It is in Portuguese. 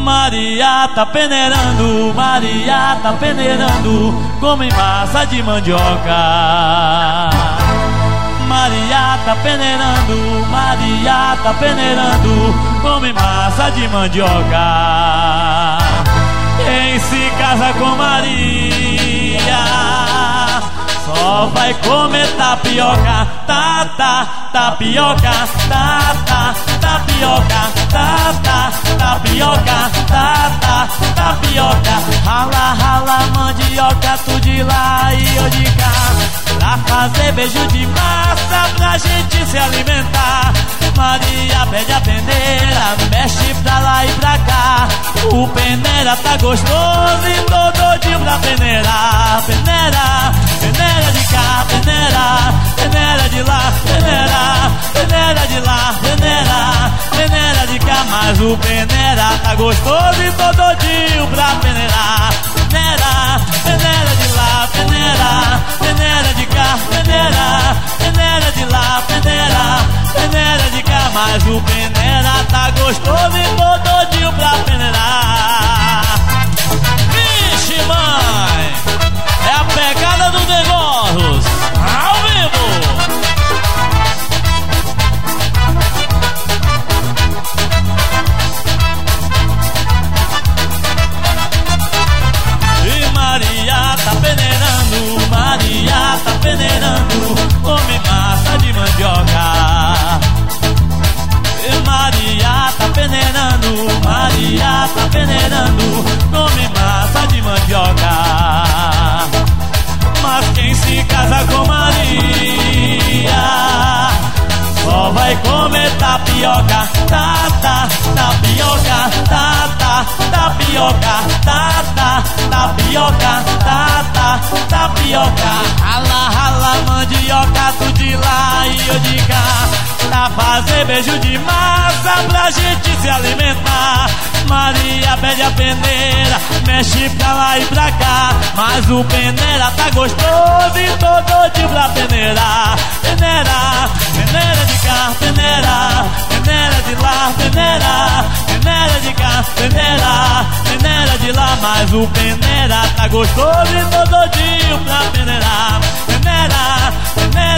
Maria tá peneirando, Maria tá peneirando, come massa de mandioca. Maria tá peneirando, Maria tá peneirando, come massa de mandioca. Quem se casa com Maria só vai comer tapioca, tapioca, tapioca, tapioca, tapioca. Rala, rala, mandioca, tu de lá e eu de cá, pra fazer beijo de massa pra gente se alimentar. Maria pede a peneira, mexe pra lá e pra cá. O peneira tá gostoso e tô doidinho pra peneirar. Peneira, peneira de cá, peneira, peneira de lá, peneira, peneira de lá, peneira, peneira de cá. Mas o peneira tá gostoso e tô doidinho pra peneirar. Peneira, peneira de lá, peneira, peneira de cá, peneira, peneira de lá, peneira, peneira de cá. Mas o peneira tá gostoso e tô doidinho pra peneirar. Vixe, mãe, é a pegada dos negócios ao vivo. E Maria tá peneirando, Maria tá peneirando, come massa de mandioca. Maria tá peneirando, Maria tá peneirando, come massa de mandioca. Mas quem se casa com Maria só vai comer tapioca, tapioca, tapioca, tapioca, tapioca. Rala, rala, mandioca, tu de lá e eu de cá, pra fazer beijo de massa pra gente se alimentar. Maria pede a peneira, mexe pra lá e pra cá, mas o peneira tá gostoso e tô doido pra peneirar. Peneira, peneira de cá, peneira, peneira de lá, peneira, peneira de cá, peneira, peneira de lá. Mas o peneira tá gostoso e tô doidinho pra peneirar. Peneira, peneira